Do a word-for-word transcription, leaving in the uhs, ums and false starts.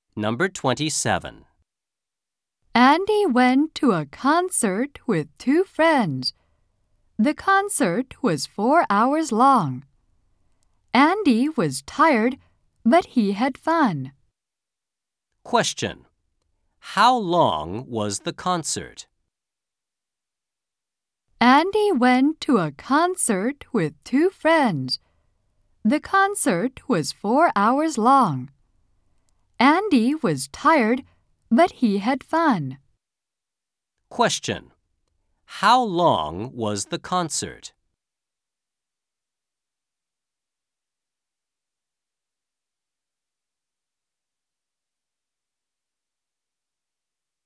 Number twenty-seven. Andy went to a concert with two friends. The concert was four hours long. Andy was tired, but he had fun. Question. How long was the concert? Andy went to a concert with two friends. The concert was four hours long. Andy was tired, but he had fun. Question. How long was the concert?